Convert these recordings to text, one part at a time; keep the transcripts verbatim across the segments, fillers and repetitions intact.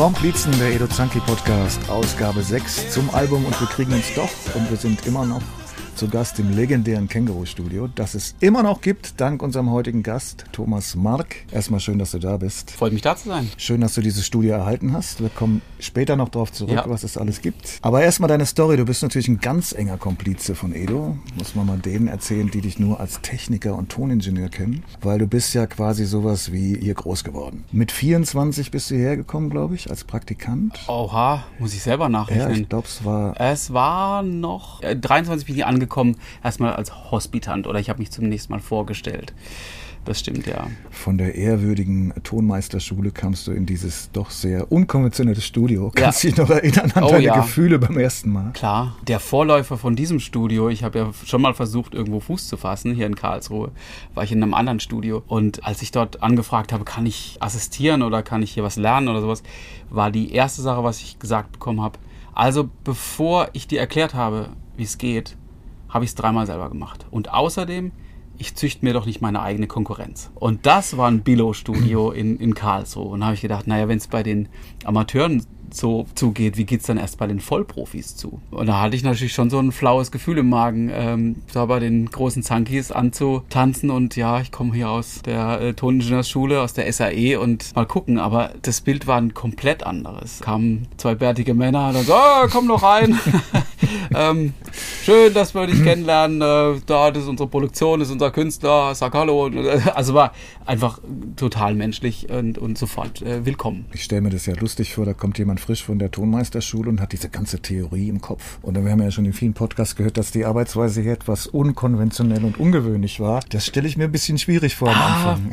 Komplizen, der Edo Zanki Podcast, Ausgabe sechs zum Album Und wir kriegen uns doch. Und wir sind immer noch zu Gast im legendären Känguru-Studio, das es immer noch gibt, dank unserem heutigen Gast, Thomas Mark. Erstmal schön, dass du da bist. Freut mich, da zu sein. Schön, dass du dieses Studio erhalten hast. Wir kommen später noch darauf zurück, ja. was es alles gibt. Aber erstmal deine Story. Du bist natürlich ein ganz enger Komplize von Edo. Muss man mal denen erzählen, die dich nur als Techniker und Toningenieur kennen. Weil du bist ja quasi sowas wie hier groß geworden. Mit vierundzwanzig bist du hierher gekommen, glaube ich, als Praktikant. Oha, muss ich selber nachrechnen. Ja, ich glaube, es war... Es war noch... Äh, dreiundzwanzig bin ich angekommen. Erstmal als Hospitant oder ich habe mich zunächst mal vorgestellt. Das stimmt, ja. Von der ehrwürdigen Tonmeisterschule kamst du in dieses doch sehr unkonventionelle Studio. Kannst du ja. dich noch erinnern an oh, deine ja. Gefühle beim ersten Mal? Klar, der Vorläufer von diesem Studio, ich habe ja schon mal versucht, irgendwo Fuß zu fassen, hier in Karlsruhe, war ich in einem anderen Studio. Und als ich dort angefragt habe, kann ich assistieren oder kann ich hier was lernen oder sowas, war die erste Sache, was ich gesagt bekommen habe. Also bevor ich dir erklärt habe, wie es geht, habe ich es dreimal selber gemacht. Und außerdem, ich züchte mir doch nicht meine eigene Konkurrenz. Und das war ein Billo-Studio in, in Karlsruhe. Und da habe ich gedacht, naja, wenn es bei den Amateuren so zugeht, wie geht es dann erst bei den Vollprofis zu? Und da hatte ich natürlich schon so ein flaues Gefühl im Magen, ähm, da bei den großen Zankis anzutanzen. Und ja, ich komme hier aus der äh, Toningenieursschule, aus der S A E und mal gucken. Aber das Bild war ein komplett anderes. Kamen zwei bärtige Männer und dann so, oh, komm doch rein. ähm, schön, dass wir dich kennenlernen. Äh, da, das ist unsere Produktion, das ist unser Künstler, sag hallo. Und, äh, also war einfach total menschlich und, und sofort äh, willkommen. Ich stelle mir das ja lustig vor, da kommt jemand frisch von der Tonmeisterschule und hat diese ganze Theorie im Kopf. Und dann haben wir ja schon in vielen Podcasts gehört, dass die Arbeitsweise hier etwas unkonventionell und ungewöhnlich war. Das stelle ich mir ein bisschen schwierig vor am ah, Anfang.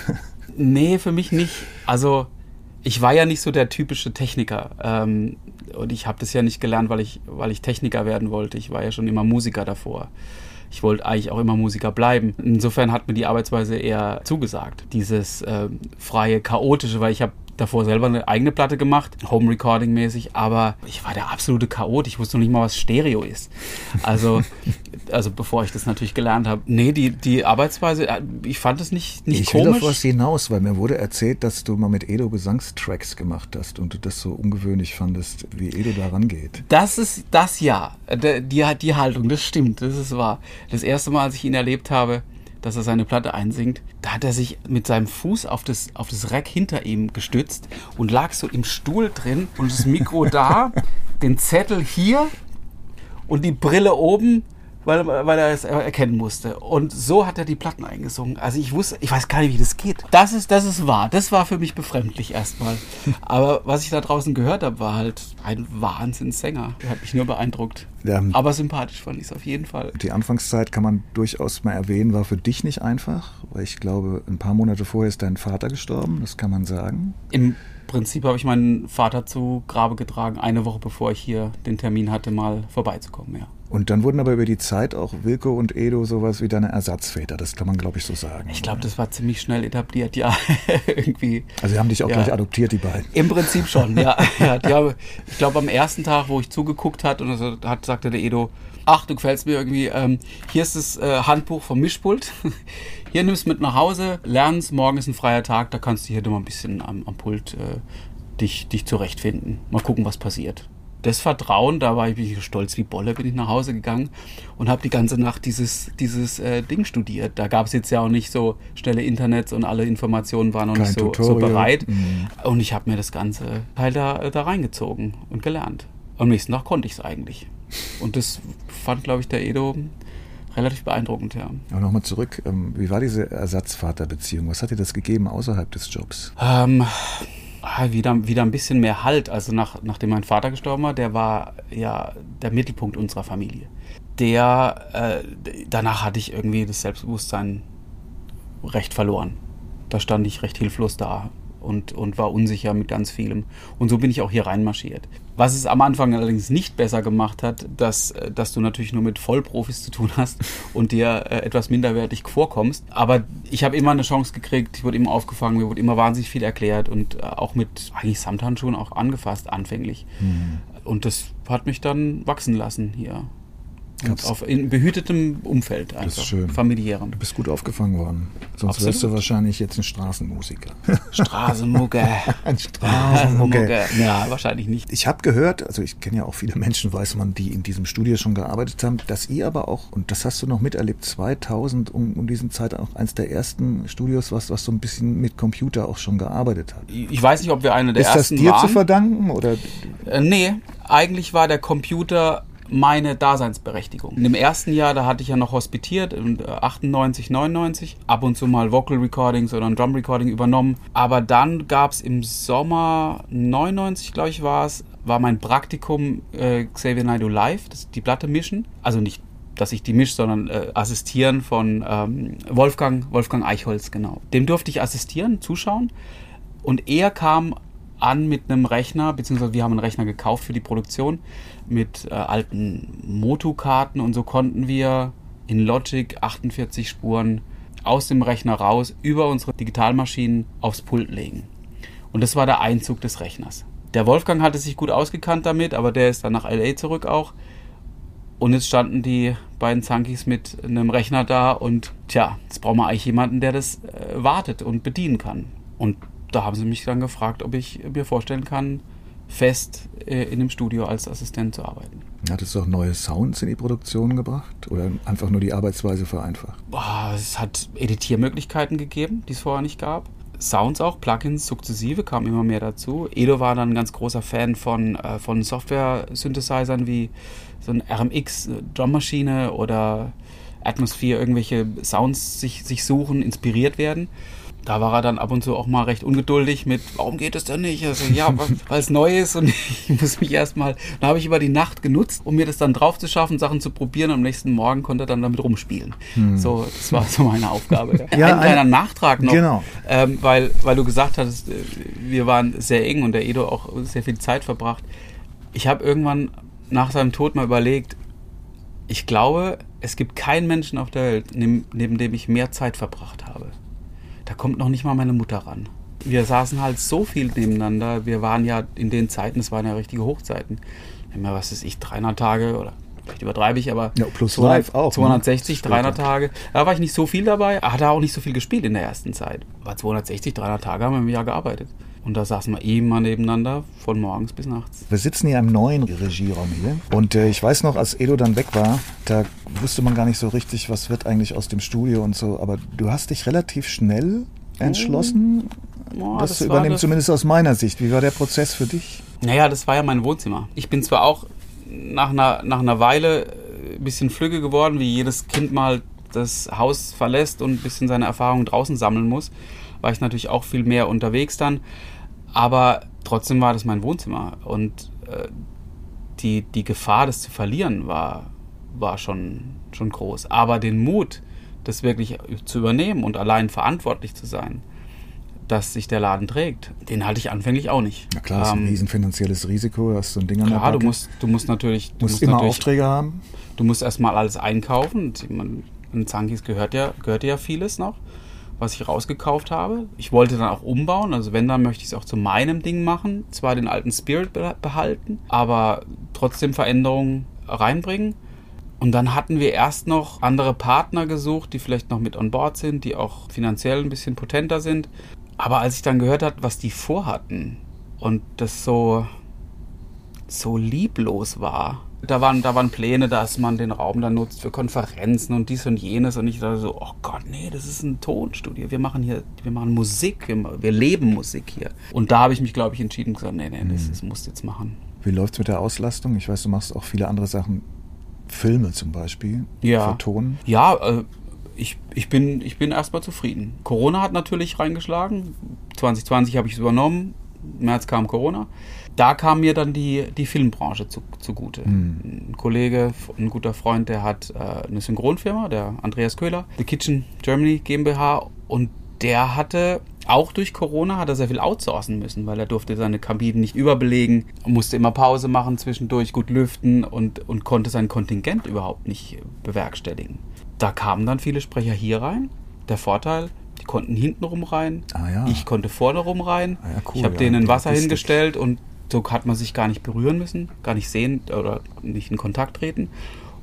Nee, für mich nicht. Also ich war ja nicht so der typische Techniker. Ähm, und ich habe das ja nicht gelernt, weil ich, weil ich Techniker werden wollte. Ich war ja schon immer Musiker davor. Ich wollte eigentlich auch immer Musiker bleiben. Insofern hat mir die Arbeitsweise eher zugesagt. Dieses äh, freie, chaotische, weil ich habe davor selber eine eigene Platte gemacht, Home-Recording-mäßig, aber ich war der absolute Chaot. Ich wusste noch nicht mal, was Stereo ist. Also, also bevor ich das natürlich gelernt habe. Nee, die, die Arbeitsweise, ich fand es nicht, nicht ich komisch. Ich will auf was hinaus, weil mir wurde erzählt, dass du mal mit Edo Gesangstracks gemacht hast und du das so ungewöhnlich fandest, wie Edo da rangeht. Das ist das ja. Die, die Haltung, das stimmt, das ist wahr. Das erste Mal, als ich ihn erlebt habe, dass er seine Platte einsingt, da hat er sich mit seinem Fuß auf das, auf das Rack hinter ihm gestützt und lag so im Stuhl drin und das Mikro da, den Zettel hier und die Brille oben, weil, weil er es erkennen musste. Und so hat er die Platten eingesungen. Also ich wusste, ich weiß gar nicht, wie das geht. Das ist, das ist wahr. Das war für mich befremdlich erstmal. Aber was ich da draußen gehört habe, war halt ein Wahnsinnssänger. Der hat mich nur beeindruckt. Ja, aber sympathisch fand ich es auf jeden Fall. Die Anfangszeit, kann man durchaus mal erwähnen, war für dich nicht einfach. Weil ich glaube, ein paar Monate vorher ist dein Vater gestorben. Das kann man sagen. Im Prinzip habe ich meinen Vater zu Grabe getragen, eine Woche bevor ich hier den Termin hatte, mal vorbeizukommen, ja. Und dann wurden aber über die Zeit auch Wilko und Edo sowas wie deine Ersatzväter. Das kann man, glaube ich, so sagen. Ich glaube, das war ziemlich schnell etabliert, ja. Irgendwie. Also sie haben dich auch ja. gleich adoptiert, die beiden. Im Prinzip schon, ja. ja die haben, ich glaube, am ersten Tag, wo ich zugeguckt hat, und so, hat, sagte der Edo, ach, du gefällst mir irgendwie, ähm, hier ist das äh, Handbuch vom Mischpult. Hier nimmst du mit nach Hause, lernst, morgen ist ein freier Tag, da kannst du hier mal ein bisschen am, am Pult äh, dich, dich zurechtfinden. Mal gucken, was passiert. Das Vertrauen, da war ich stolz wie Bolle, bin ich nach Hause gegangen und habe die ganze Nacht dieses, dieses äh, Ding studiert. Da gab es jetzt ja auch nicht so schnelle Internets und alle Informationen waren noch Kein nicht so, so bereit. Mhm. Und ich habe mir das ganze Teil da, da reingezogen und gelernt. Am nächsten Tag konnte ich es eigentlich. Und das fand, glaube ich, der Edo relativ beeindruckend, ja. Aber nochmal zurück, ähm, wie war diese Ersatzvaterbeziehung? Was hat dir das gegeben außerhalb des Jobs? Ähm... Wieder, wieder ein bisschen mehr Halt. Also nach, nachdem mein Vater gestorben war, der war ja der Mittelpunkt unserer Familie. Der, äh, danach hatte ich irgendwie das Selbstbewusstsein recht verloren. Da stand ich recht hilflos da und, und war unsicher mit ganz vielem. Und so bin ich auch hier reinmarschiert. Was es am Anfang allerdings nicht besser gemacht hat, dass, dass du natürlich nur mit Vollprofis zu tun hast und dir äh, etwas minderwertig vorkommst. Aber ich habe immer eine Chance gekriegt, ich wurde immer aufgefangen, mir wurde immer wahnsinnig viel erklärt und äh, auch mit eigentlich Samthandschuhen auch angefasst anfänglich. Mhm. Und das hat mich dann wachsen lassen hier. Und auf, in behütetem Umfeld einfach. Das ist schön. Familiärem. Du bist gut aufgefangen worden. Sonst Absolut. Wärst du wahrscheinlich jetzt ein Straßenmusiker. Straßenmucke. Ein Straßenmucke. Ja, wahrscheinlich nicht. Ich habe gehört, also ich kenne ja auch viele Menschen, weiß man, die in diesem Studio schon gearbeitet haben, dass ihr aber auch, und das hast du noch miterlebt, zweitausend um, um diesen Zeit auch eins der ersten Studios, was, was so ein bisschen mit Computer auch schon gearbeitet hat. Ich weiß nicht, ob wir eine der Ist ersten waren. Ist das dir waren. zu verdanken? Oder? Äh, nee, eigentlich war der Computer meine Daseinsberechtigung. In dem ersten Jahr, da hatte ich ja noch hospitiert, achtundneunzig, neunundneunzig, ab und zu mal Vocal Recordings oder ein Drum Recording übernommen. Aber dann gab es im Sommer neunundneunzig, glaube ich, war es, war mein Praktikum äh, Xavier Naidoo Live, das, die Platte mischen. Also nicht, dass ich die mische, sondern äh, assistieren von ähm, Wolfgang, Wolfgang Eichholz, genau. Dem durfte ich assistieren, zuschauen. Und er kam an mit einem Rechner, beziehungsweise wir haben einen Rechner gekauft für die Produktion, mit äh, alten Motu-Karten, und so konnten wir in Logic achtundvierzig Spuren aus dem Rechner raus über unsere Digitalmaschinen aufs Pult legen. Und das war der Einzug des Rechners. Der Wolfgang hatte sich gut ausgekannt damit, aber der ist dann nach L A zurück auch. Und jetzt standen die beiden Zankis mit einem Rechner da und tja, jetzt brauchen wir eigentlich jemanden, der das äh, wartet und bedienen kann. Und da haben sie mich dann gefragt, ob ich mir vorstellen kann, fest äh, in dem Studio als Assistent zu arbeiten. Hat es auch neue Sounds in die Produktion gebracht oder einfach nur die Arbeitsweise vereinfacht? Boah, es hat Editiermöglichkeiten gegeben, die es vorher nicht gab. Sounds auch, Plugins sukzessive, kam immer mehr dazu. Edo war dann ein ganz großer Fan von, äh, von Software-Synthesizern wie so ein R M X-Drummaschine oder Atmosphere, irgendwelche Sounds sich, sich suchen, inspiriert werden. Da war er dann ab und zu auch mal recht ungeduldig mit, warum geht es denn nicht? Also ja, weil es neu ist und ich muss mich erstmal, da habe ich über die Nacht genutzt, um mir das dann drauf zu schaffen, Sachen zu probieren, und am nächsten Morgen konnte er dann damit rumspielen. Hm. So, das war so meine Aufgabe. Ja, ein kleiner Nachtrag noch, genau. ähm, weil, weil du gesagt hattest, wir waren sehr eng und der Edo auch sehr viel Zeit verbracht. Ich habe irgendwann nach seinem Tod mal überlegt, ich glaube, es gibt keinen Menschen auf der Welt, neben, neben dem ich mehr Zeit verbracht habe. Da kommt noch nicht mal meine Mutter ran. Wir saßen halt so viel nebeneinander. Wir waren ja in den Zeiten, das waren ja richtige Hochzeiten. Immer, was weiß ich, dreihundert Tage oder vielleicht übertreibe ich, aber ja, plus live auch, zweihundertsechzig, ne? dreihundert Tage. Da war ich nicht so viel dabei. Hat er auch nicht so viel gespielt in der ersten Zeit. Aber zweihundertsechzig, dreihundert Tage haben wir im Jahr gearbeitet. Und da saßen wir immer nebeneinander, von morgens bis nachts. Wir sitzen hier im neuen Regieraum hier. Und äh, ich weiß noch, als Edo dann weg war, da wusste man gar nicht so richtig, was wird eigentlich aus dem Studio und so. Aber du hast dich relativ schnell entschlossen, oh, das, das zu übernehmen, das zumindest aus meiner Sicht. Wie war der Prozess für dich? Naja, das war ja mein Wohnzimmer. Ich bin zwar auch nach einer, nach einer Weile ein bisschen flügge geworden, wie jedes Kind mal das Haus verlässt und ein bisschen seine Erfahrungen draußen sammeln muss, war ich natürlich auch viel mehr unterwegs dann. Aber trotzdem war das mein Wohnzimmer. Und äh, die, die Gefahr, das zu verlieren, war, war schon, schon groß. Aber den Mut, das wirklich zu übernehmen und allein verantwortlich zu sein, dass sich der Laden trägt, den hatte ich anfänglich auch nicht. Na klar, das ist ein ähm, riesen finanzielles Risiko, hast du ein Ding an der Klar, Backe. du musst, du musst natürlich... Du musst, musst immer natürlich, Aufträge haben. Du musst erstmal alles einkaufen. In Zankis gehört ja, gehört ja vieles noch, was ich rausgekauft habe. Ich wollte dann auch umbauen, also wenn, dann möchte ich es auch zu meinem Ding machen. Zwar den alten Spirit behalten, aber trotzdem Veränderungen reinbringen. Und dann hatten wir erst noch andere Partner gesucht, die vielleicht noch mit on board sind, die auch finanziell ein bisschen potenter sind. Aber als ich dann gehört habe, was die vorhatten und das so, so lieblos war, da waren, da waren Pläne, dass man den Raum dann nutzt für Konferenzen und dies und jenes. Und ich dachte so, oh Gott, nee, das ist ein Tonstudio. Wir machen hier, wir machen Musik, wir, wir leben Musik hier. Und da habe ich mich, glaube ich, entschieden und gesagt, nee, nee, das, das musst du jetzt machen. Wie läuft es mit der Auslastung? Ich weiß, du machst auch viele andere Sachen, Filme zum Beispiel, ja. für Ton. Ja, äh, ich, ich bin, ich bin erstmal zufrieden. Corona hat natürlich reingeschlagen. zwanzig zwanzig habe ich es übernommen. Im März kam Corona. Da kam mir dann die, die Filmbranche zu, zugute. Mhm. Ein Kollege, ein guter Freund, der hat äh, eine Synchronfirma, der Andreas Köhler, The Kitchen Germany GmbH, und der hatte, auch durch Corona, hat er sehr viel outsourcen müssen, weil er durfte seine Kabinen nicht überbelegen, musste immer Pause machen zwischendurch, gut lüften und, und konnte sein Kontingent überhaupt nicht bewerkstelligen. Da kamen dann viele Sprecher hier rein. Der Vorteil, die konnten hintenrum rein, ah, ja. ich konnte vorne rum rein. Ah, ja, cool, ich habe ja, denen Wasser hingestellt und so hat man sich gar nicht berühren müssen, gar nicht sehen oder nicht in Kontakt treten.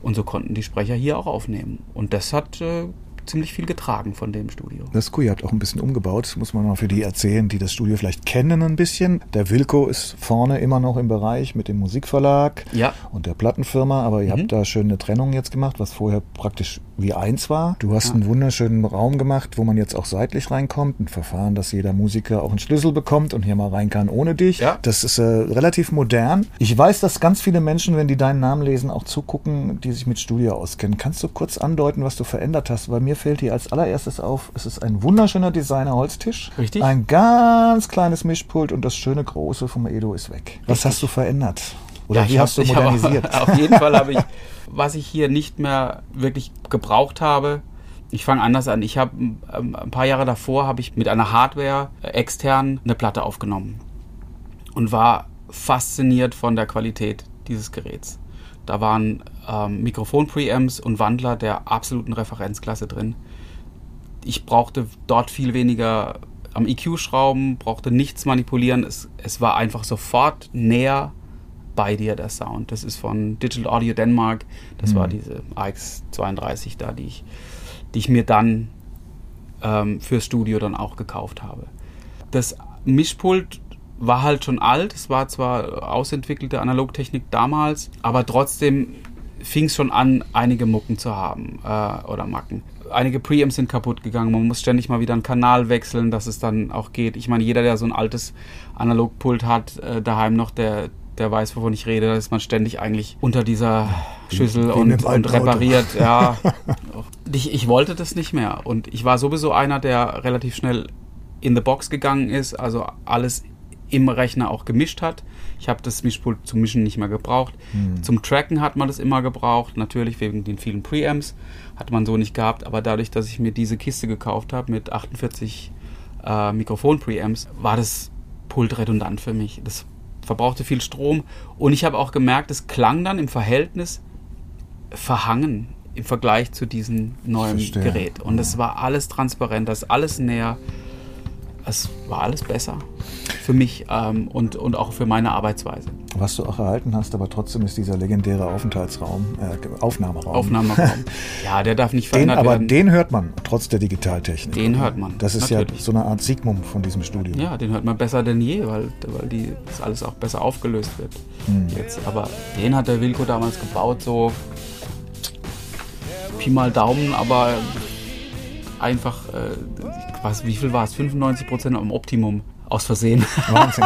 Und so konnten die Sprecher hier auch aufnehmen. Und das hat äh, ziemlich viel getragen von dem Studio. Das ist cool, ihr habt auch ein bisschen umgebaut, muss man mal für die erzählen, die das Studio vielleicht kennen ein bisschen. Der Wilco ist vorne immer noch im Bereich mit dem Musikverlag ja. und der Plattenfirma, aber ihr mhm. habt da schön eine Trennung jetzt gemacht, was vorher praktisch wie eins war. Du hast ja. einen wunderschönen Raum gemacht, wo man jetzt auch seitlich reinkommt, ein Verfahren, dass jeder Musiker auch einen Schlüssel bekommt und hier mal rein kann ohne dich. Ja. Das ist äh, relativ modern. Ich weiß, dass ganz viele Menschen, wenn die deinen Namen lesen, auch zugucken, die sich mit Studio auskennen. Kannst du kurz andeuten, was du verändert hast? Weil mir fällt hier als allererstes auf, es ist ein wunderschöner Designer-Holztisch. Richtig. Ein ganz kleines Mischpult und das schöne Große vom Edo ist weg. Was Richtig. hast du verändert? Oder ja, wie hast du modernisiert? Hab, auf jeden Fall habe ich, was ich hier nicht mehr wirklich gebraucht habe, ich fange anders an. Ich habe ähm, ein paar Jahre davor habe ich mit einer Hardware äh, extern eine Platte aufgenommen und war fasziniert von der Qualität dieses Geräts. Da waren ähm, Mikrofon-Preamps und Wandler der absoluten Referenzklasse drin. Ich brauchte dort viel weniger am E Q schrauben, brauchte nichts manipulieren. Es, es war einfach sofort näher bei dir, der Sound. Das ist von Digital Audio Denmark. Das mhm. war diese A X zweiunddreißig da, die ich, die ich mir dann ähm, fürs Studio dann auch gekauft habe. Das Mischpult war halt schon alt. Es war zwar ausentwickelte Analogtechnik damals, aber trotzdem fing es schon an, einige Mucken zu haben äh, oder Macken. Einige Preamps sind kaputt gegangen. Man muss ständig mal wieder einen Kanal wechseln, dass es dann auch geht. Ich meine, jeder, der so ein altes Analogpult hat, äh, daheim noch, der, der weiß, wovon ich rede. Da ist man ständig eigentlich unter dieser Schüssel und, und repariert. Ja. ich, ich wollte das nicht mehr. Und ich war sowieso einer, der relativ schnell in the box gegangen ist, also alles im Rechner auch gemischt hat. Ich habe das Mischpult zum Mischen nicht mehr gebraucht. Hm. Zum Tracken hat man das immer gebraucht, natürlich wegen den vielen Preamps hat man so nicht gehabt, aber dadurch, dass ich mir diese Kiste gekauft habe mit achtundvierzig äh, Mikrofon-Preamps, war das Pult redundant für mich. Das verbrauchte viel Strom und ich habe auch gemerkt, es klang dann im Verhältnis verhangen im Vergleich zu diesem neuen Gerät. Und es war alles transparent, das alles näher. Es war alles besser für mich ähm, und, und auch für meine Arbeitsweise. Was du auch erhalten hast, aber trotzdem ist dieser legendäre Aufenthaltsraum, äh, Aufnahmeraum. Aufnahmeraum. Ja, der darf nicht verändert den, aber werden. Den hört man, trotz der Digitaltechnik. Den hört man. Das ist natürlich. Ja so eine Art Signum von diesem Studio. Ja, den hört man besser denn je, weil, weil die, das alles auch besser aufgelöst wird. Hm. Jetzt. Aber den hat der Wilco damals gebaut, so Pi mal Daumen, aber einfach, äh, was, wie viel war es? fünfundneunzig Prozent am Optimum aus Versehen. Wahnsinn.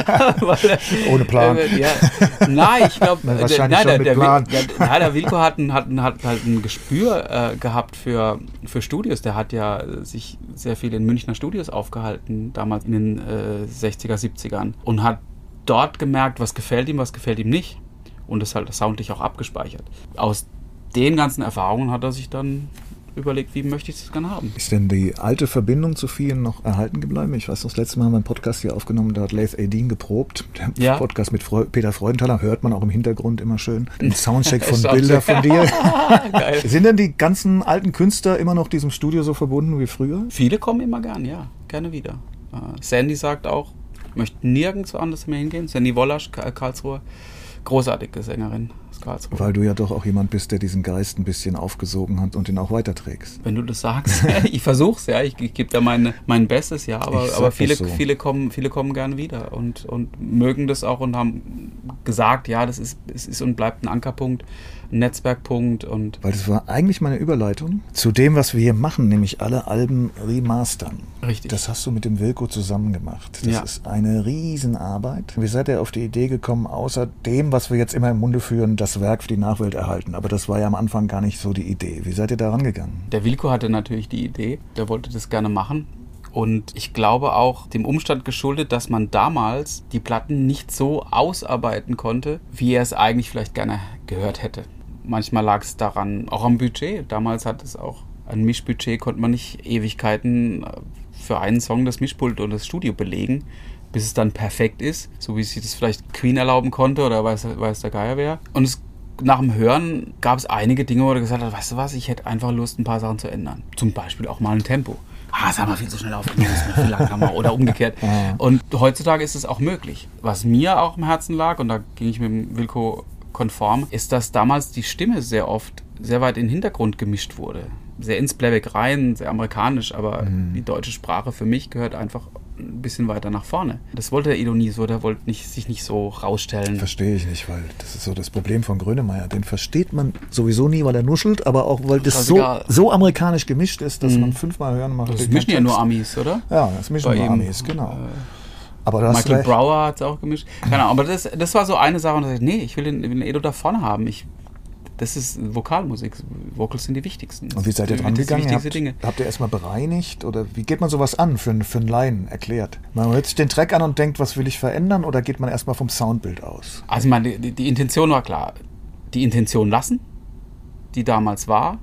Weil, ohne Plan. Äh, ja. Nein, ich glaube, der, nein, der, der, Plan. der, der, der Wilco hat, ein, hat, ein, hat halt ein Gespür äh, gehabt für, für Studios. Der hat ja sich sehr viel in Münchner Studios aufgehalten, damals in den äh, sechziger, siebzigern und hat dort gemerkt, was gefällt ihm, was gefällt ihm nicht und das halt soundlich auch abgespeichert. Aus den ganzen Erfahrungen hat er sich dann überlegt, wie möchte ich das gerne haben. Ist denn die alte Verbindung zu vielen noch erhalten geblieben? Ich weiß, das letzte Mal haben wir einen Podcast hier aufgenommen, da hat Laith Aideen geprobt. Der ja. Podcast mit Freu- Peter Freudenthaler hört man auch im Hintergrund immer schön. Den Soundcheck von Bilder von dir. Geil. Sind denn die ganzen alten Künstler immer noch diesem Studio so verbunden wie früher? Viele kommen immer gern, ja. Gerne wieder. Uh, Sandy sagt auch, ich möchte nirgends anders mehr hingehen. Sandy Wollasch, Karlsruhe. Großartige Sängerin aus Karlsruhe. Weil du ja doch auch jemand bist, der diesen Geist ein bisschen aufgesogen hat und ihn auch weiterträgst. Wenn du das sagst. Ich versuch's, ja. Ich, ich gebe da mein, mein Bestes, ja. Aber, aber viele, so. viele, kommen, viele kommen gerne wieder und, und mögen das auch und haben gesagt, ja, das ist, es ist und bleibt ein Ankerpunkt, ein Netzwerkpunkt. Und weil das war eigentlich meine Überleitung zu dem, was wir hier machen, nämlich alle Alben remastern. Richtig. Das hast du mit dem Wilco zusammen gemacht. Das ja. ist eine Riesenarbeit. Wie seid ihr auf die Idee gekommen, außer dem, was wir jetzt immer im Munde führen, das Werk für die Nachwelt erhalten? Aber das war ja am Anfang gar nicht so die Idee. Wie seid ihr da rangegangen? Der Wilco hatte natürlich die Idee. Der wollte das gerne machen. Und ich glaube auch dem Umstand geschuldet, dass man damals die Platten nicht so ausarbeiten konnte, wie er es eigentlich vielleicht gerne gehört hätte. Manchmal lag es daran, auch am Budget. Damals hat es auch ein Mischbudget, konnte man nicht Ewigkeiten für einen Song das Mischpult oder das Studio belegen, bis es dann perfekt ist, so wie sich das vielleicht Queen erlauben konnte oder weiß, weiß der Geier wer. Und es, nach dem Hören gab es einige Dinge, wo er gesagt hat, weißt du was, ich hätte einfach Lust, ein paar Sachen zu ändern. Zum Beispiel auch mal ein Tempo. Ah, das haben wir viel zu schnell aufgenommen, das ist mir viel langsamer oder umgekehrt. Und heutzutage ist es auch möglich. Was mir auch im Herzen lag, und da ging ich mit dem Wilco konform, ist, dass damals die Stimme sehr oft sehr weit in den Hintergrund gemischt wurde. Sehr ins Playback rein, sehr amerikanisch, aber mhm. die deutsche Sprache für mich gehört einfach ein bisschen weiter nach vorne. Das wollte der Edo nie so, der wollte nicht, sich nicht so rausstellen. Verstehe ich nicht, weil das ist so das Problem von Grönemeyer. Den versteht man sowieso nie, weil er nuschelt, aber auch, weil das, das so, so amerikanisch gemischt ist, dass mhm. man fünfmal hören macht. Das mischen ja nur Amis, oder? Ja, das mischen Bei nur ihm, Amis, genau. Äh, aber das Michael Brower hat es auch gemischt. Genau, aber das, das war so eine Sache, und ich dachte, nee, ich will den, den Edo da vorne haben. Ich Das ist Vokalmusik. Vocals sind die wichtigsten. Und wie seid ihr dran gegangen? Habt, habt ihr erstmal bereinigt? Oder wie geht man sowas an für, für einen Laien erklärt? Man hört sich den Track an und denkt, was will ich verändern? Oder geht man erstmal vom Soundbild aus? Also meine, die, die Intention war klar. Die Intention lassen, die damals war,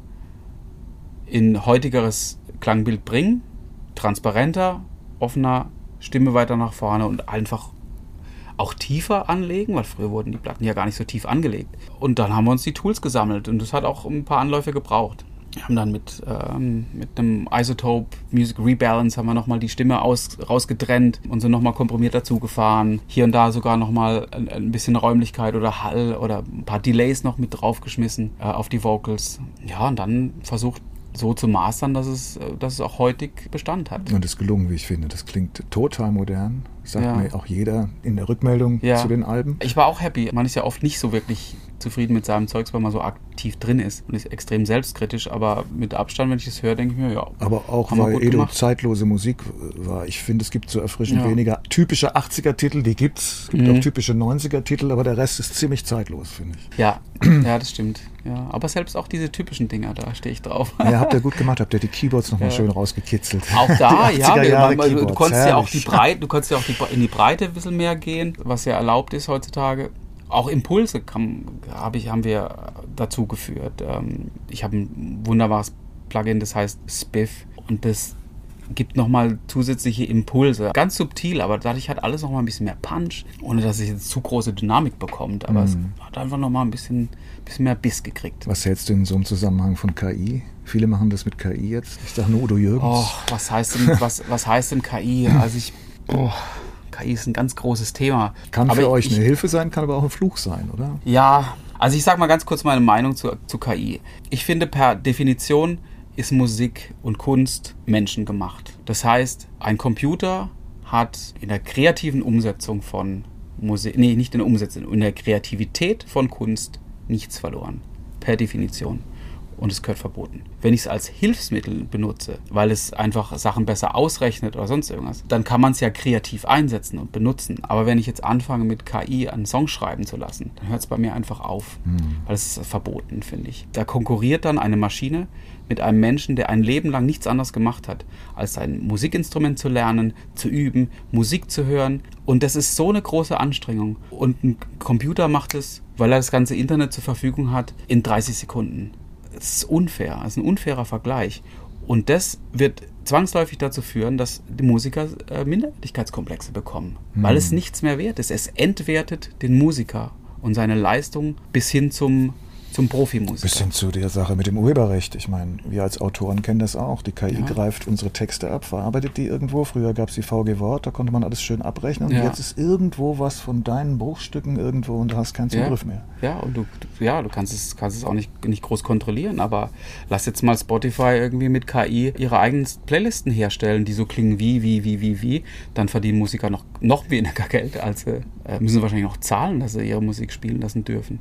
in heutigeres Klangbild bringen, transparenter, offener, Stimme weiter nach vorne und einfach auch tiefer anlegen, weil früher wurden die Platten ja gar nicht so tief angelegt. Und dann haben wir uns die Tools gesammelt und das hat auch ein paar Anläufe gebraucht. Wir haben dann mit, ähm, mit einem Isotope Music Rebalance haben wir nochmal die Stimme aus, rausgetrennt und sind nochmal komprimiert dazu gefahren. Hier und da sogar nochmal ein, ein bisschen Räumlichkeit oder Hall oder ein paar Delays noch mit draufgeschmissen äh, auf die Vocals. Ja, und dann versucht so zu mastern, dass es, dass es auch heutig Bestand hat. Und es ist gelungen, wie ich finde. Das klingt total modern. Sagt ja. mir auch jeder in der Rückmeldung ja. zu den Alben. Ich war auch happy. Man ist ja oft nicht so wirklich zufrieden mit seinem Zeugs, weil man so aktiv drin ist und ist extrem selbstkritisch. Aber mit Abstand, wenn ich es höre, denke ich mir, ja. Aber auch, weil Edo gemacht. zeitlose Musik war. Ich finde, es gibt so erfrischend ja. weniger typische achtziger-Titel, die gibt's. Es gibt mhm. auch typische neunziger-Titel, aber der Rest ist ziemlich zeitlos, finde ich. Ja, ja, das stimmt. Ja, aber selbst auch diese typischen Dinger, da stehe ich drauf. Ja, habt ihr gut gemacht, habt ihr die Keyboards nochmal ja. schön rausgekitzelt. Auch da, ja, man, du konntest ja auch die Breite, du konntest ja auch die, in die Breite ein bisschen mehr gehen, was ja erlaubt ist heutzutage. Auch Impulse kam, hab ich, haben wir dazu geführt. Ich habe ein wunderbares Plugin, das heißt Spiff und das gibt nochmal zusätzliche Impulse. Ganz subtil, aber dadurch hat alles nochmal ein bisschen mehr Punch, ohne dass es jetzt zu große Dynamik bekommt. Aber mm. es hat einfach nochmal ein bisschen, bisschen mehr Biss gekriegt. Was hältst du in so einem Zusammenhang von K I? Viele machen das mit K I jetzt. Ich sage nur Udo Jürgens. Oh, was heißt denn, was, was heißt denn K I? Also ich... Oh. K I ist ein ganz großes Thema. Kann aber für euch ich, eine Hilfe sein, kann aber auch ein Fluch sein, oder? Ja, also ich sage mal ganz kurz meine Meinung zu, zu K I. Ich finde, per Definition ist Musik und Kunst menschengemacht. Das heißt, ein Computer hat in der kreativen Umsetzung von Musik, nee, nicht in der Umsetzung, in der Kreativität von Kunst nichts verloren. Per Definition. Und es gehört verboten. Wenn ich es als Hilfsmittel benutze, weil es einfach Sachen besser ausrechnet oder sonst irgendwas, dann kann man es ja kreativ einsetzen und benutzen. Aber wenn ich jetzt anfange, mit K I einen Song schreiben zu lassen, dann hört es bei mir einfach auf. Mhm. Weil es ist verboten, finde ich. Da konkurriert dann eine Maschine mit einem Menschen, der ein Leben lang nichts anderes gemacht hat, als ein Musikinstrument zu lernen, zu üben, Musik zu hören. Und das ist so eine große Anstrengung. Und ein Computer macht es, weil er das ganze Internet zur Verfügung hat, in dreißig Sekunden. Das ist unfair, das ist ein unfairer Vergleich. Und das wird zwangsläufig dazu führen, dass die Musiker äh, Minderwertigkeitskomplexe bekommen, mhm. weil es nichts mehr wert ist. Es entwertet den Musiker und seine Leistung bis hin zum, zum Profimusiker. Bis hin zu der Sache mit dem Urheberrecht. Ich meine, wir als Autoren kennen das auch. Die K I ja. greift unsere Texte ab, verarbeitet die irgendwo. Früher gab es die V G Wort, da konnte man alles schön abrechnen. Und ja. jetzt ist irgendwo was von deinen Bruchstücken irgendwo und du hast keinen Zugriff ja. mehr. Ja, und du, ja, du kannst es, kannst es auch nicht, nicht groß kontrollieren, aber lass jetzt mal Spotify irgendwie mit K I ihre eigenen Playlisten herstellen, die so klingen wie, wie, wie, wie, wie. Dann verdienen Musiker noch, noch weniger Geld, als sie, äh, müssen wahrscheinlich noch zahlen, dass sie ihre Musik spielen lassen dürfen.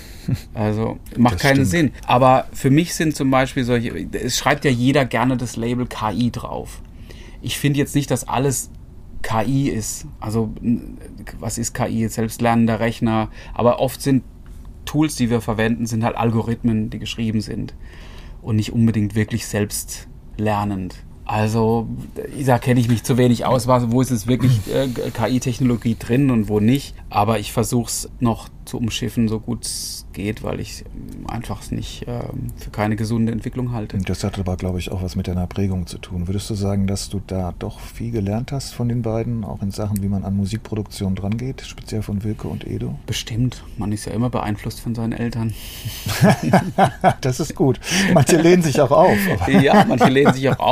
Also macht das keinen stimmt. Sinn. Aber für mich sind zum Beispiel solche, es schreibt ja jeder gerne das Label K I drauf. Ich finde jetzt nicht, dass alles K I ist. Also was ist K I? Selbstlernender Rechner. Aber oft sind Tools, die wir verwenden, sind halt Algorithmen, die geschrieben sind und nicht unbedingt wirklich selbstlernend. Also da kenne ich mich zu wenig aus, wo ist es wirklich äh, K I-Technologie drin und wo nicht. Aber ich versuche es noch zu umschiffen, so gut es geht, weil ich einfach nicht äh, für keine gesunde Entwicklung halte. Das hat aber, glaube ich, auch was mit deiner Prägung zu tun. Würdest du sagen, dass du da doch viel gelernt hast von den beiden, auch in Sachen, wie man an Musikproduktion drangeht, speziell von Wilke und Edo? Bestimmt. Man ist ja immer beeinflusst von seinen Eltern. Das ist gut. Manche lehnen sich auch auf. Aber ja, manche lehnen sich auch auf, klar.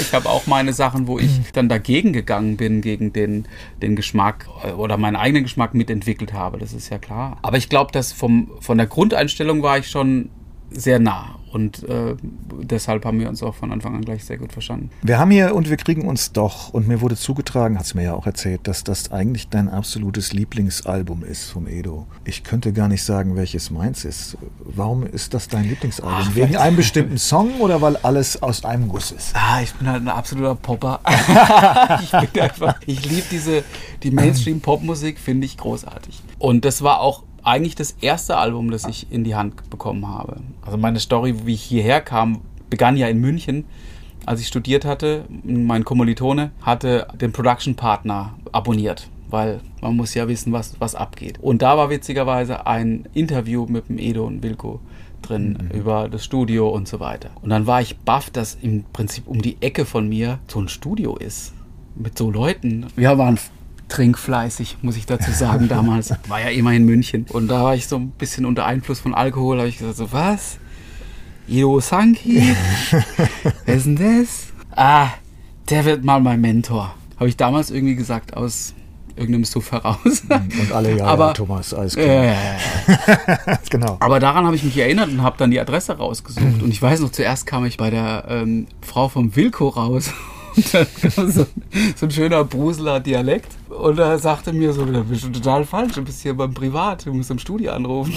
ich habe auch meine Sachen, wo ich dann dagegen gegangen bin, gegen den, den Geschmack oder meinen eigenen Geschmack mitentwickelt habe. Das ist ja klar. Aber ich glaube, dass vom, von der Grundeinstellung war ich schon sehr nah. Und äh, deshalb haben wir uns auch von Anfang an gleich sehr gut verstanden. Wir haben hier und wir kriegen uns doch, und mir wurde zugetragen, hat es mir ja auch erzählt, dass das eigentlich dein absolutes Lieblingsalbum ist vom Edo. Ich könnte gar nicht sagen, welches meins ist. Warum ist das dein Lieblingsalbum? Ach, wegen einem bestimmten Song oder weil alles aus einem Guss ist? Ah, ich bin halt ein absoluter Popper. ich bin einfach, ich liebe diese, die Mainstream-Popmusik, finde ich großartig. Und das war auch eigentlich das erste Album, das ich in die Hand bekommen habe. Also meine Story, wie ich hierher kam, begann ja in München, als ich studiert hatte. Mein Kommilitone hatte den Production-Partner abonniert, weil man muss ja wissen, was, was abgeht. Und da war witzigerweise ein Interview mit dem Edo und Wilko drin mhm. über das Studio und so weiter. Und dann war ich baff, dass im Prinzip um die Ecke von mir so ein Studio ist. Mit so Leuten. Wir waren trinkfleißig, muss ich dazu sagen, damals. War ja immer in München. Und da war ich so ein bisschen unter Einfluss von Alkohol, habe ich gesagt, so was? Edo Osanki? Wer ist denn das? Ah, der wird mal mein Mentor. Habe ich damals irgendwie gesagt, aus irgendeinem Suff heraus. Und alle, ja, aber, ja Thomas, alles klar. Äh, genau. Aber daran habe ich mich erinnert und habe dann die Adresse rausgesucht. Und ich weiß noch, zuerst kam ich bei der ähm, Frau vom Wilko raus. Und dann kam so, so ein schöner Bruseler Dialekt. Und er sagte mir so, da bist du total falsch, du bist hier beim Privat, du musst im Studio anrufen.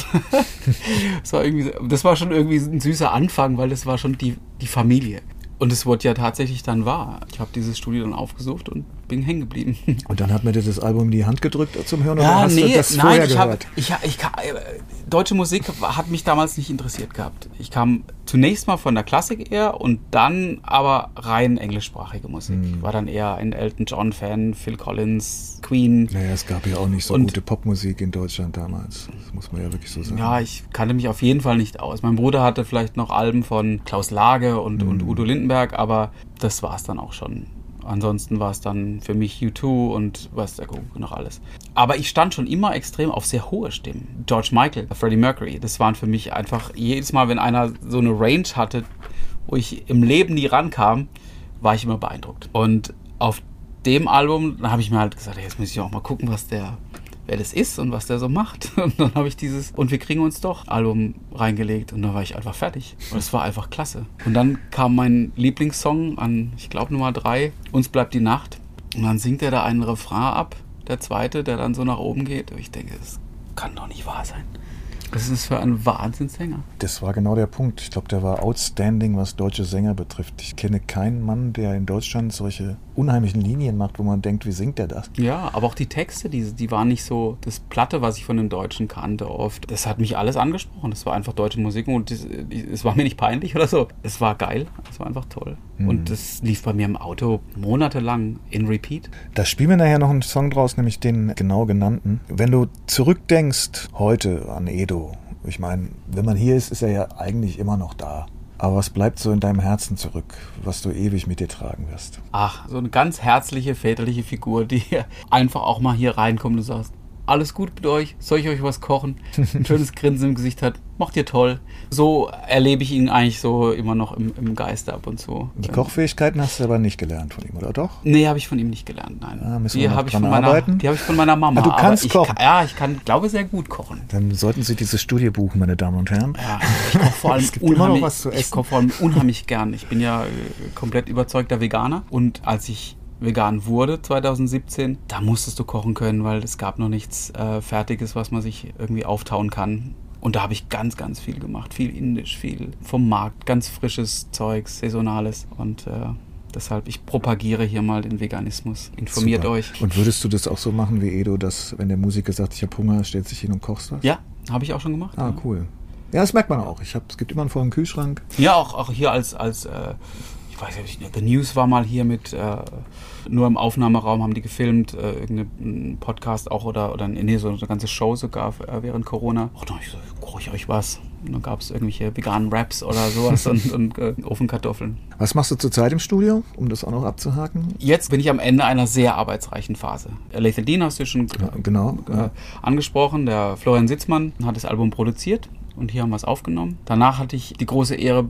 das, war irgendwie, das war schon irgendwie ein süßer Anfang, weil das war schon die, die Familie. Und es wurde ja tatsächlich dann wahr. Ich habe dieses Studio dann aufgesucht und bin hängen geblieben. Und dann hat mir das Album in die Hand gedrückt zum Hören? Ja, oder hast nee, du das nein, vorher ich gehört? Hab, ich, ich, ich, deutsche Musik hat mich damals nicht interessiert gehabt. Ich kam zunächst mal von der Klassik eher und dann aber rein englischsprachige Musik. Ich hm. war dann eher ein Elton John-Fan, Phil Collins, Queen. Naja, es gab ja auch nicht so und, gute Popmusik in Deutschland damals. Das muss man ja wirklich so sagen. Ja, ich kannte mich auf jeden Fall nicht aus. Mein Bruder hatte vielleicht noch Alben von Klaus Lage und, hm. und Udo Lindenberg, aber das war es dann auch schon. Ansonsten war es dann für mich U zwei und weiß der Kuckuck noch alles. Aber ich stand schon immer extrem auf sehr hohe Stimmen. George Michael, Freddie Mercury, das waren für mich einfach jedes Mal, wenn einer so eine Range hatte, wo ich im Leben nie rankam, war ich immer beeindruckt. Und auf dem Album, da habe ich mir halt gesagt, jetzt muss ich auch mal gucken, was der, wer das ist und was der so macht. Und dann habe ich dieses Und wir kriegen uns doch Album reingelegt und dann war ich einfach fertig. Und es war einfach klasse. Und dann kam mein Lieblingssong an, ich glaube Nummer drei, Uns bleibt die Nacht. Und dann singt er da einen Refrain ab, der zweite, der dann so nach oben geht. Und ich denke, das kann doch nicht wahr sein. Was ist das für ein Wahnsinnssänger? Das war genau der Punkt. Ich glaube, der war outstanding, was deutsche Sänger betrifft. Ich kenne keinen Mann, der in Deutschland solche unheimlichen Linien macht, wo man denkt, wie singt der das? Ja, aber auch die Texte, die, die waren nicht so das Platte, was ich von den Deutschen kannte oft. Das hat mich alles angesprochen. Das war einfach deutsche Musik und es war mir nicht peinlich oder so. Es war geil. Es war einfach toll. Mhm. Und das lief bei mir im Auto monatelang in Repeat. Da spielen wir nachher noch einen Song draus, nämlich den genau genannten. Wenn du zurückdenkst heute an Edo, ich meine, wenn man hier ist, ist er ja eigentlich immer noch da. Aber was bleibt so in deinem Herzen zurück, was du ewig mit dir tragen wirst? Ach, so eine ganz herzliche, väterliche Figur, die einfach auch mal hier reinkommt und sagt, alles gut mit euch, soll ich euch was kochen? Ein schönes Grinsen im Gesicht hat, macht ihr toll. So erlebe ich ihn eigentlich so immer noch im, im Geiste ab und zu. Die Kochfähigkeiten hast du aber nicht gelernt von ihm, oder doch? Nee, habe ich von ihm nicht gelernt, nein. Ah, müssen die wir habe ich, von meiner, die hab ich von meiner Mama. Ah, du kannst aber ich kochen? Kann, ja, ich kann, glaube sehr gut kochen. Dann sollten Sie dieses Studio buchen, meine Damen und Herren. Ja, ich koche vor allem es gibt unheimlich, immer noch was zu essen. Ich koche vor allem unheimlich gern. Ich bin ja äh, komplett überzeugter Veganer und als ich vegan wurde zwanzig siebzehn, da musstest du kochen können, weil es gab noch nichts äh, Fertiges, was man sich irgendwie auftauen kann. Und da habe ich ganz, ganz viel gemacht. Viel indisch, viel vom Markt, ganz frisches Zeug, saisonales. Und äh, deshalb, ich propagiere hier mal den Veganismus. Informiert Super. euch. Und würdest du das auch so machen wie Edo, dass wenn der Musiker sagt, ich habe Hunger, stellt sich hin und kochst was? Ja, habe ich auch schon gemacht. Ah, ja. Cool. Ja, das merkt man auch. Ich hab, es gibt immer einen vollen Kühlschrank. Ja, auch, auch hier als, als äh, ich weiß nicht, The News war mal hier mit, äh, nur im Aufnahmeraum haben die gefilmt, äh, irgendeinen Podcast auch oder, oder nee, so eine ganze Show sogar äh, während Corona. Ach, dann ich so, koche ich euch was. Und dann gab es irgendwelche veganen Wraps oder sowas und, und äh, Ofenkartoffeln. Was machst du zurzeit im Studio, um das auch noch abzuhaken? Jetzt bin ich am Ende einer sehr arbeitsreichen Phase. Lethal Dean hast du schon ja, genau, äh, ja. angesprochen. Der Florian Sitzmann hat das Album produziert und hier haben wir es aufgenommen. Danach hatte ich die große Ehre,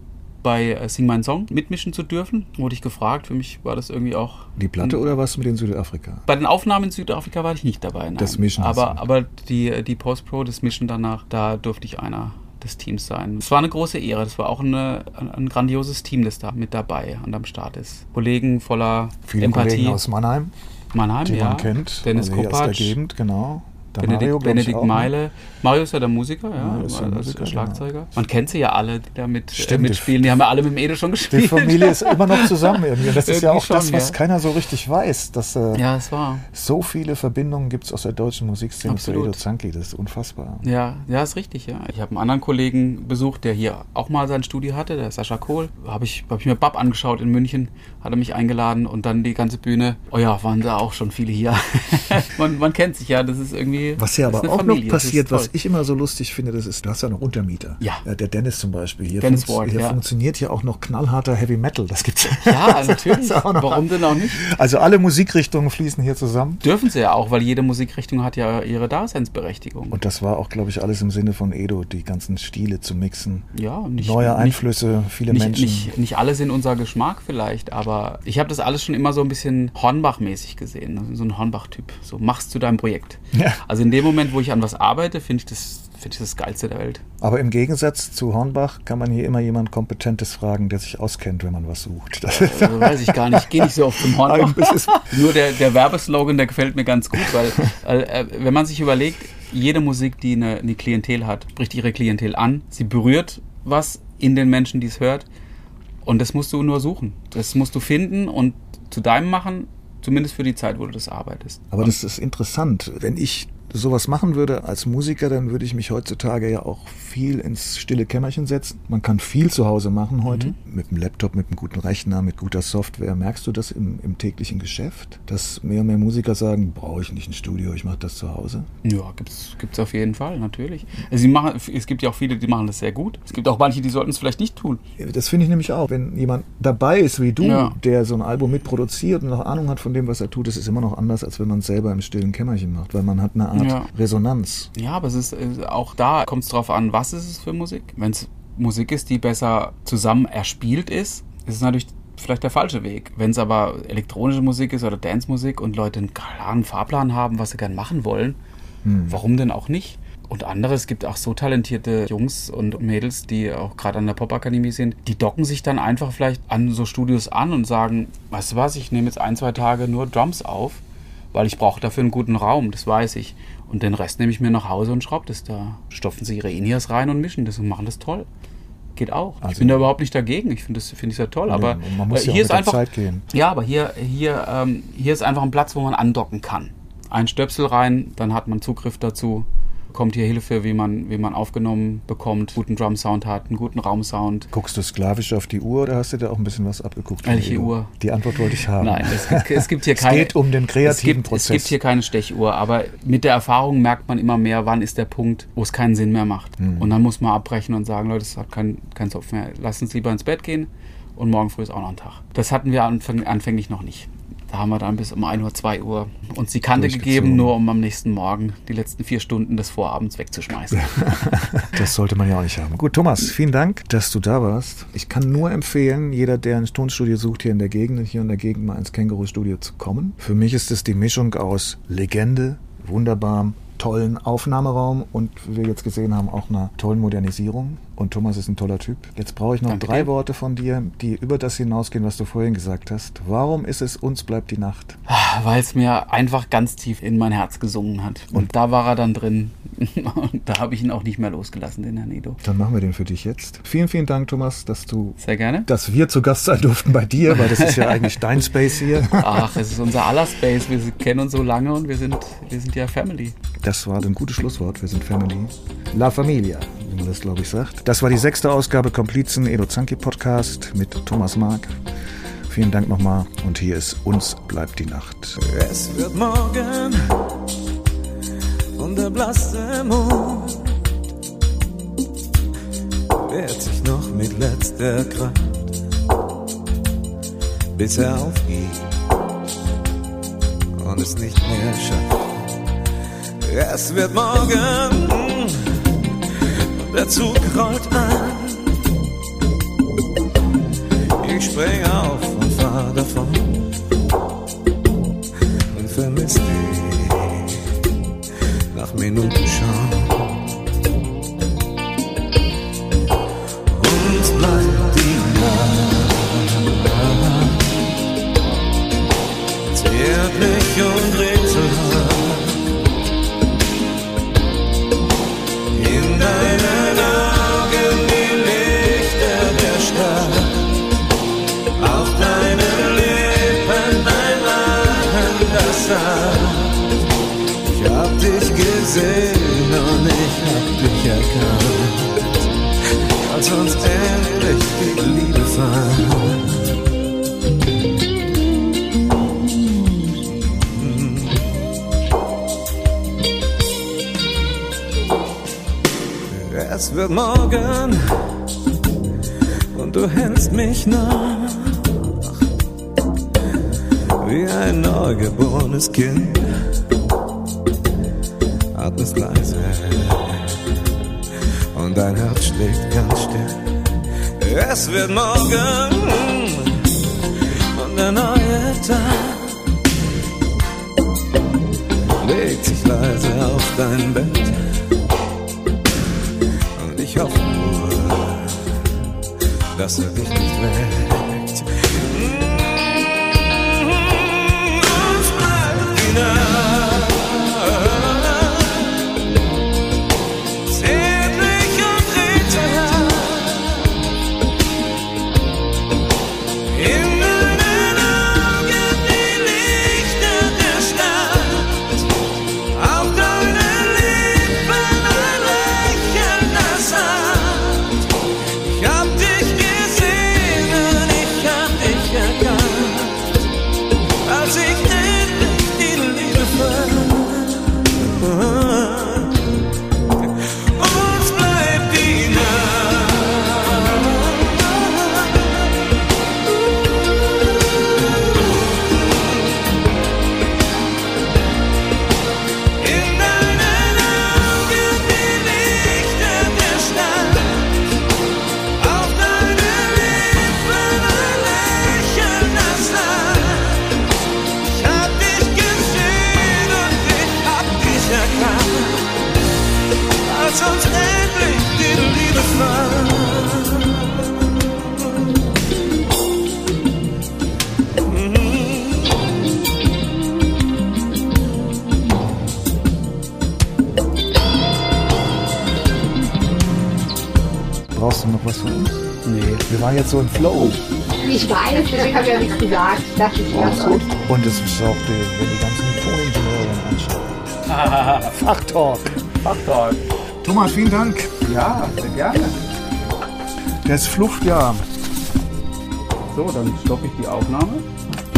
bei äh, Sing Mein Song mitmischen zu dürfen. Wurde ich gefragt. Für mich war das irgendwie auch... Die Platte ein, oder was mit in Südafrika? Bei den Aufnahmen in Südafrika war ich nicht dabei. Nein. Das Mischen. Aber, aber die, die Post-Pro, das Mischen danach, da durfte ich einer des Teams sein. Es war eine große Ehre. Das war auch eine, ein, ein grandioses Team, das da mit dabei und am Start ist. Kollegen voller Viele Empathie. Kollegen aus Mannheim, Mannheim, die ja. man kennt. Dennis also Kopacz. Aus der Gegend, genau. Der Benedikt, Mario, Benedikt auch, Meile. Mario ist ja der Musiker, ja, Mario ist der als Musiker, Schlagzeuger. genau. Man kennt sie ja alle, die da mit, Stimmt, äh, mitspielen. Die haben ja alle mit dem Edo schon gespielt. Die Familie ist immer noch zusammen irgendwie. Und das ist ja auch schon, das, was ja. keiner so richtig weiß. Dass, äh, ja, es war. So viele Verbindungen gibt es aus der deutschen Musikszene zu Absolut. Edo Zanki. Das ist unfassbar. Ja, ja, ist richtig, ja. Ich habe einen anderen Kollegen besucht, der hier auch mal sein Studio hatte, der Sascha Kohl. Habe ich, hab ich mir Bab angeschaut in München, hat er mich eingeladen und dann die ganze Bühne. Oh ja, waren da auch schon viele hier. man, man kennt sich ja, das ist irgendwie. Was ja aber auch Familie. noch passiert, was ich immer so lustig finde, das ist, du hast ja noch Untermieter. Ja. ja der Dennis zum Beispiel. Hier, Dennis funkt, Ward, hier ja. funktioniert ja auch noch knallharter Heavy Metal. Das gibt's ja. natürlich. Warum an. denn auch nicht? Also alle Musikrichtungen fließen hier zusammen. Dürfen sie ja auch, weil jede Musikrichtung hat ja ihre Daseinsberechtigung. Und das war auch, glaube ich, alles im Sinne von Edo, die ganzen Stile zu mixen. Ja, nicht, neue nicht, Einflüsse, viele nicht, Menschen. Nicht, nicht alle sind unser Geschmack vielleicht, aber ich habe das alles schon immer so ein bisschen Hornbach-mäßig gesehen. So ein Hornbach-Typ. So, machst du dein Projekt. Ja. Also in dem Moment, wo ich an was arbeite, finde ich das finde ich das Geilste der Welt. Aber im Gegensatz zu Hornbach kann man hier immer jemand Kompetentes fragen, der sich auskennt, wenn man was sucht. Das also, weiß ich gar nicht. Ich gehe nicht so oft zum Hornbach. Nur der, der Werbeslogan, der gefällt mir ganz gut, weil äh, wenn man sich überlegt, jede Musik, die eine, eine Klientel hat, spricht ihre Klientel an. Sie berührt was in den Menschen, die es hört. Und das musst du nur suchen. Das musst du finden und zu deinem machen, zumindest für die Zeit, wo du das arbeitest. Aber das ist interessant. Wenn ich sowas machen würde als Musiker, dann würde ich mich heutzutage ja auch viel ins stille Kämmerchen setzen. Man kann viel zu Hause machen heute. Mhm. Mit dem Laptop, mit einem guten Rechner, mit guter Software. Merkst du das im, im täglichen Geschäft? Dass mehr und mehr Musiker sagen, brauche ich nicht ein Studio, ich mache das zu Hause? Ja, gibt's gibt's auf jeden Fall, natürlich. Also sie machen, es gibt ja auch viele, die machen das sehr gut. Es gibt auch manche, die sollten es vielleicht nicht tun. Das finde ich nämlich auch. Wenn jemand dabei ist wie du, ja. der so ein Album mitproduziert und noch Ahnung hat von dem, was er tut, das ist immer noch anders, als wenn man es selber im stillen Kämmerchen macht, weil man hat eine Art ja. Resonanz. Ja, aber es ist auch da kommt es drauf an, was ist es für Musik. Wenn es Musik ist, die besser zusammen erspielt ist, ist es natürlich vielleicht der falsche Weg. Wenn es aber elektronische Musik ist oder Dance-Musik und Leute einen klaren Fahrplan haben, was sie gern machen wollen, hm. warum denn auch nicht? Und andere, es gibt auch so talentierte Jungs und Mädels, die auch gerade an der Popakademie sind, die docken sich dann einfach vielleicht an so Studios an und sagen, weißt du was, ich nehme jetzt ein, zwei Tage nur Drums auf, weil ich brauche dafür einen guten Raum, das weiß ich. Und den Rest nehme ich mir nach Hause und schraube das da. Stopfen sie ihre In-Ears rein und mischen das und machen das toll. Geht auch. Also ich bin da überhaupt nicht dagegen. Ich finde das finde ich sehr toll. Nee, aber man muss ja hier auch ist mit einfach, der Zeit gehen. Ja, aber hier, hier, ähm, hier ist einfach ein Platz, wo man andocken kann. Ein Stöpsel rein, dann hat man Zugriff dazu. Kommt hier Hilfe, wie man, wie man aufgenommen bekommt, guten Drum-Sound hat, einen guten Raumsound. Guckst du sklavisch auf die Uhr oder hast du da auch ein bisschen was abgeguckt? Welche Uhr? Die Antwort wollte ich haben. Nein, es gibt, es gibt hier keine... Es geht um den kreativen es gibt, Prozess. Es gibt hier keine Stechuhr, aber mit der Erfahrung merkt man immer mehr, wann ist der Punkt, wo es keinen Sinn mehr macht. Mhm. Und dann muss man abbrechen und sagen, Leute, das hat keinen kein Zopf mehr. Lass uns lieber ins Bett gehen und morgen früh ist auch noch ein Tag. Das hatten wir anfäng, anfänglich noch nicht. Da haben wir dann bis um ein Uhr, zwei Uhr uns die Kante gegeben, nur um am nächsten Morgen die letzten vier Stunden des Vorabends wegzuschmeißen. Das sollte man ja auch nicht haben. Gut, Thomas, vielen Dank, dass du da warst. Ich kann nur empfehlen, jeder, der ein Tonstudio sucht hier in der Gegend, hier in der Gegend mal ins Känguru-Studio zu kommen. Für mich ist es die Mischung aus Legende, wunderbarem, tollen Aufnahmeraum und wie wir jetzt gesehen haben, auch einer tollen Modernisierung. Und Thomas ist ein toller Typ. Jetzt brauche ich noch Danke drei dir. Worte von dir, die über das hinausgehen, was du vorhin gesagt hast. Warum ist es Uns bleibt die Nacht? Weil es mir einfach ganz tief in mein Herz gesungen hat. Und, und da war er dann drin. Und da habe ich ihn auch nicht mehr losgelassen, den Herrn Edo. Dann machen wir den für dich jetzt. Vielen, vielen Dank, Thomas, dass du... Sehr gerne. Dass wir zu Gast sein durften bei dir, weil das ist ja eigentlich dein Space hier. Ach, es ist unser aller Space. Wir kennen uns so lange und wir sind, wir sind ja Family. Das war ein gutes Schlusswort. Wir sind Family. La Familia, wie man das, glaube ich, sagt. Das war die sechste Ausgabe Komplizen Edo Zanki Podcast mit Thomas Mark. Vielen Dank nochmal und hier ist Uns bleibt die Nacht. Es wird morgen und der blasse Mond wehrt sich noch mit letzter Kraft, bis er aufgibt und es nicht mehr schafft. Es wird morgen und der Zug rollt an. spring auf und fahr davon und vermiss dich nach Minuten schon. Uns bleibt die Nacht, zehrt mich und rätselhaft. In deinen Augen die Lichter der Stadt, auf deinen Lippen ein Lachen, das sagt, ich hab dich gesehen und ich hab dich erkannt, als uns endlich die Liebe fand. Es wird morgen und du hältst mich nach wie ein neugeborenes Kind. Atmest leise und dein Herz schlägt ganz still. Es wird morgen und der neue Tag legt sich leise auf dein Bett. Ich hoffe nur, dass er dich nicht weckt. Uns bleibt die Nacht, zärtlich und rätselhaft. In deinen Augen die Lichter der Stadt, auf deinen Lippen ein Lächeln, das sagt, ich hab dich gesehen und ich hab dich erkannt, als ich endlich die Liebe fand. Uns bleibt die Nacht, in deinen Augen die Lichter der Stadt, auf deinen Lippen ein Lächeln, das sagt, ich hab dich gesehen und ich hab dich erkannt, als uns endlich die Liebe fand. Brauchst du noch was von uns? Nee. Wir waren jetzt so im Flow. Ich weiß, deswegen habe ich ja nichts gesagt. Ich dachte, ich Alles lasse gut. euch. Und es ist auch, die, wenn die ganzen Toningenieure anschauen. Fachtalk. Fachtalk. Thomas, vielen Dank. Ja, sehr gerne. Das Flucht, ja. So, dann stoppe ich die Aufnahme.